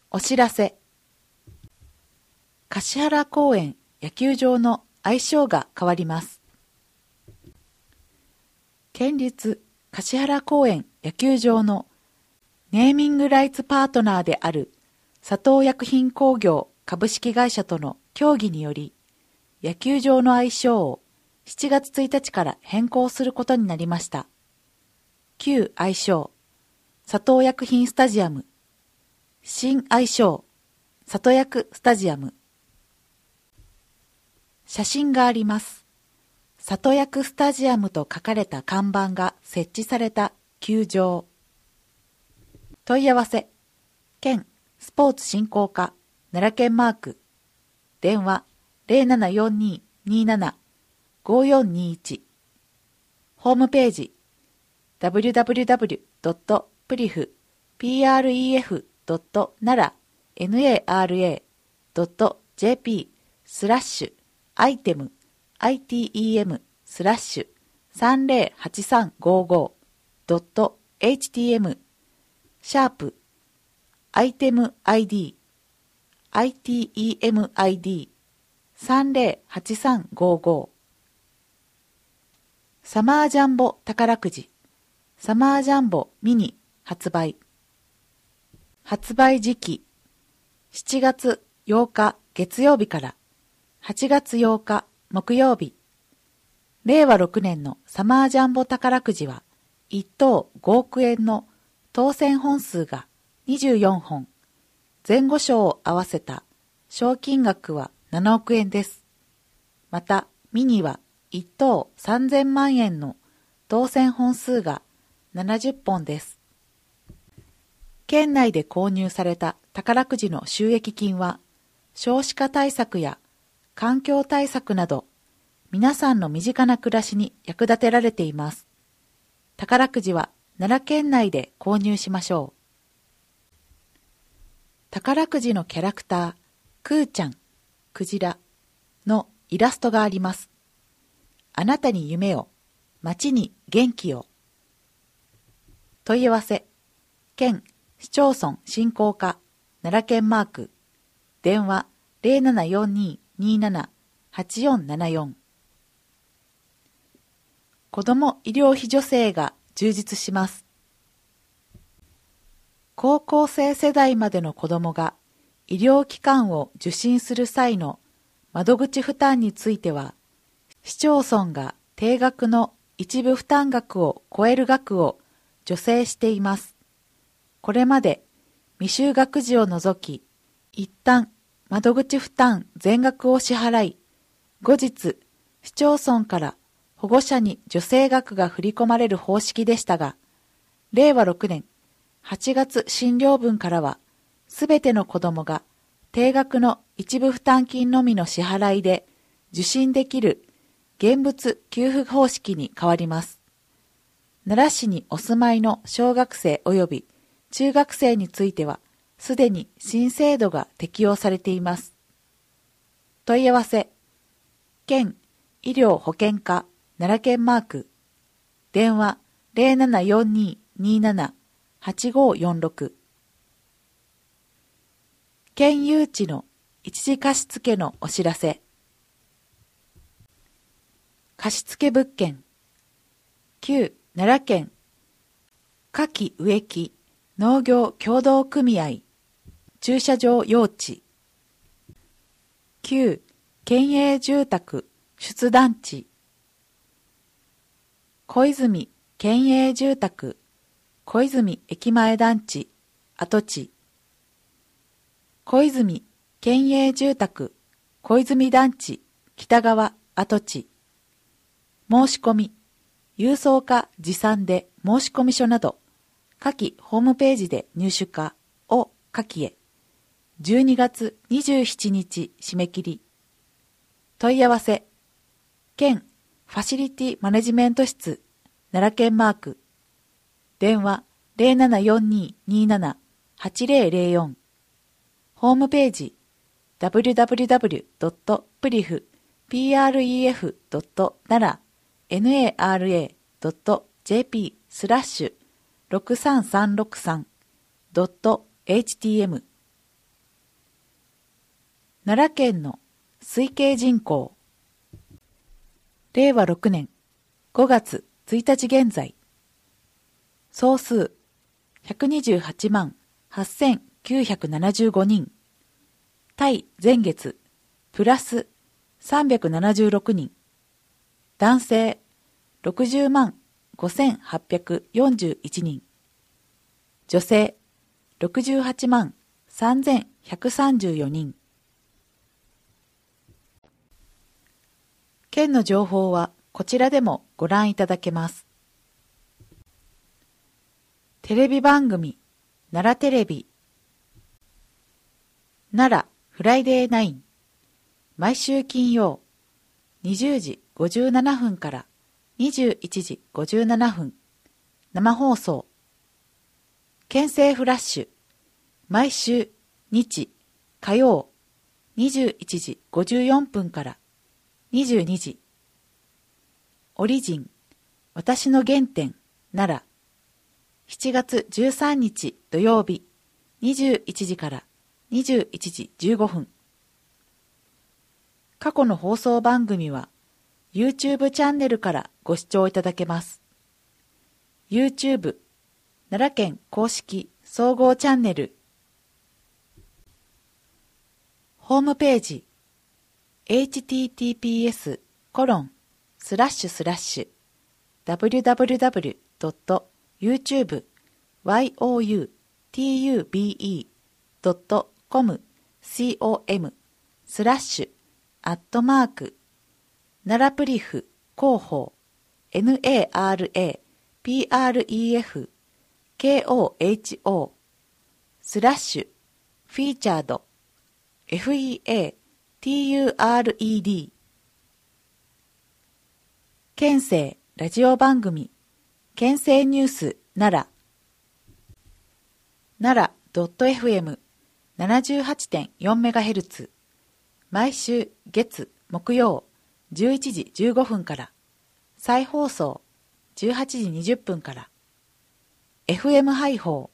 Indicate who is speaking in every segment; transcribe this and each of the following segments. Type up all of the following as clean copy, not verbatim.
Speaker 1: お知らせ。橿原公園野球場の愛称が変わります。県立橿原公園野球場のネーミングライツパートナーである佐藤薬品工業株式会社との協議により、野球場の愛称を7月1日から変更することになりました。旧愛称、佐藤薬品スタジアム。新愛称、里薬スタジアム。写真があります。里薬スタジアムと書かれた看板が設置された球場。問い合わせ、県スポーツ振興課奈良県マーク。電話0742275421。ホームページ www.pref.nara.jp/item/308355.htm シャープ item ID item-ID308355 サマージャンボ宝くじサマージャンボミニ発売時期7月8日月曜日から8月8日木曜日。令和6年のサマージャンボ宝くじは1等5億円の当選本数が24本、前後賞を合わせた賞金額は7億円です。また、ミニは1等3000万円の当選本数が70本です。県内で購入された宝くじの収益金は、少子化対策や環境対策など、皆さんの身近な暮らしに役立てられています。宝くじは奈良県内で購入しましょう。宝くじのキャラクター、くーちゃん、クジラのイラストがあります。あなたに夢を、街に元気を。問い合わせ、県市町村振興課奈良県マーク。電話0742278474。子ども医療費助成が充実します。高校生世代までの子どもが医療機関を受診する際の窓口負担については、市町村が定額の一部負担額を超える額を助成しています。これまで未就学児を除き、一旦窓口負担全額を支払い、後日市町村から保護者に助成額が振り込まれる方式でしたが、令和6年8月診療分からは、すべての子どもが定額の一部負担金のみの支払いで受診できる現物給付方式に変わります。奈良市にお住まいの小学生及び中学生については、すでに新制度が適用されています。問い合わせ、県医療保険課奈良県マーク。電話0742278546。県誘致の一時貸付のお知らせ。貸付物件。旧奈良県花木植木農業協同組合駐車場用地。旧県営住宅出団地。小泉県営住宅小泉駅前団地跡地。小泉県営住宅小泉団地北側跡地。申し込み郵送か持参で申込書など下記ホームページで入手かを下記へ。12月27日締め切り。問い合わせ、県ファシリティマネジメント室奈良県マーク。電話0742278004。ホームページ www.pref.nara.jp/63363.htm 奈良県の推計人口。令和6年5月1日現在。総数128万8975人。対前月プラス376人。男性60万5841人。女性68万3134人。県の情報はこちらでもご覧いただけます。テレビ番組奈良テレビ奈良フライデー9毎週金曜20時57分から21時57分生放送。県政フラッシュ毎週日火曜21時54分から22時。オリジン私の原点奈良7月13日土曜日21時から21時15分。過去の放送番組は YouTube チャンネルからご視聴いただけます。YouTube 奈良県公式総合チャンネル。ホームページ https://www.youtube.com/@ 奈良プリフ広報 NARAPREF KOHO スラッシュフィーチャード FEATURED 県政ラジオ番組県政ニュース奈良 奈良.fm78.4MHz 毎週月木曜11時15分から再放送18時20分から FM 配報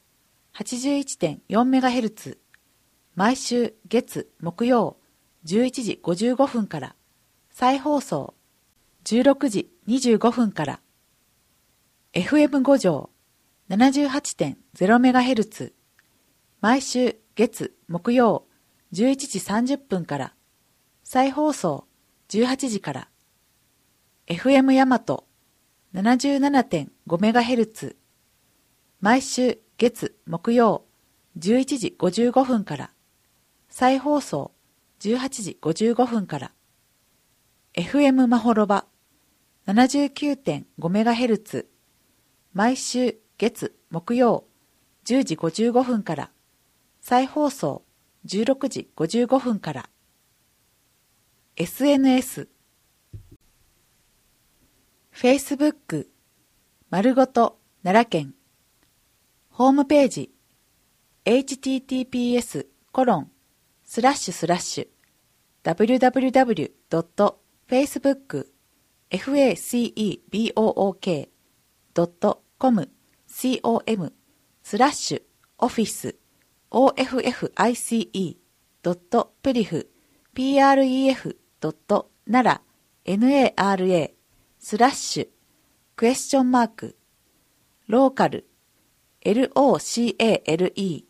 Speaker 1: 81.4MHz 毎週月木曜11時55分から再放送16時25分から FM 五条 78.0MHz 毎週月木曜11時30分から再放送18時から FM 大和 77.5MHz 毎週月木曜11時55分から再放送18時55分から FM まほろば 79.5MHz 毎週月木曜10時55分から再放送16時55分から SNS Facebook 丸ごと奈良県ホームページ www.facebook.office.pref.nara/question ローカル LOCALE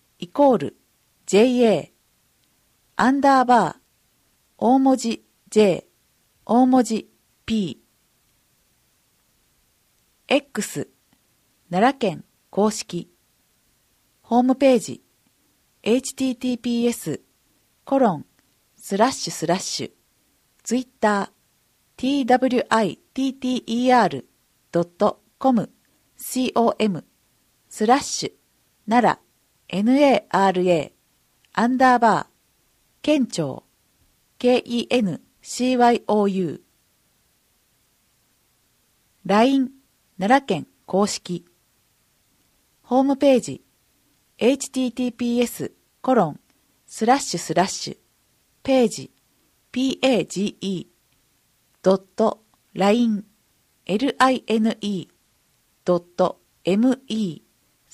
Speaker 1: JA アンダーバー大文字 J 大文字 P X 奈良県公式ホームページ https://twitter twitter.com/nara県庁 KENCYOU LINE 奈良県公式ホームページ https://ページ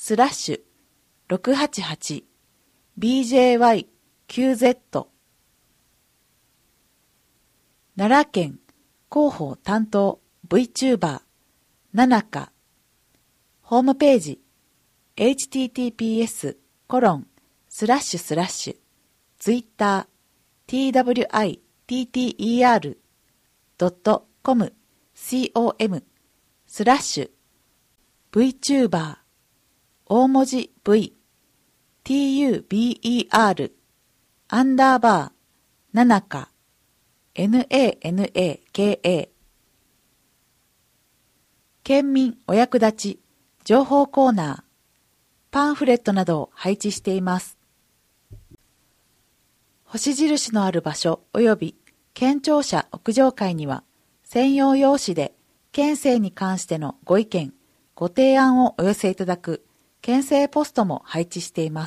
Speaker 1: page.line.me.me/688BJYQZ 奈良県広報担当 VTuber ななか。ホームページ https://twitter twitter.com/VTuber 大文字 V TUBER アンダーバーななか NANAKA 県民お役立ち情報コーナーパンフレットなどを配置しています。星印のある場所及び県庁舎屋上階には専用用紙で県政に関してのご意見、ご提案をお寄せいただく県政ポストも配置しています。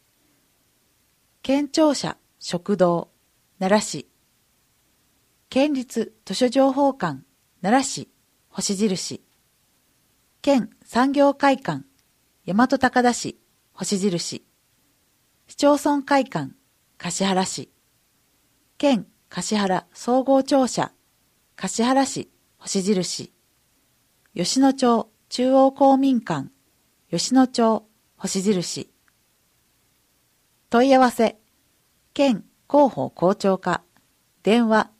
Speaker 1: 県庁舎食堂奈良市、県立図書情報館奈良市星印、県産業会館大和高田市星印、市町村会館橿原市、県橿原総合庁舎橿原市星印、吉野町中央公民館吉野町星印。問い合わせ県広報広聴課電話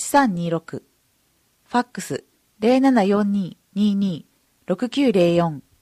Speaker 1: 0742-27-8326 ファックス 0742-22-6904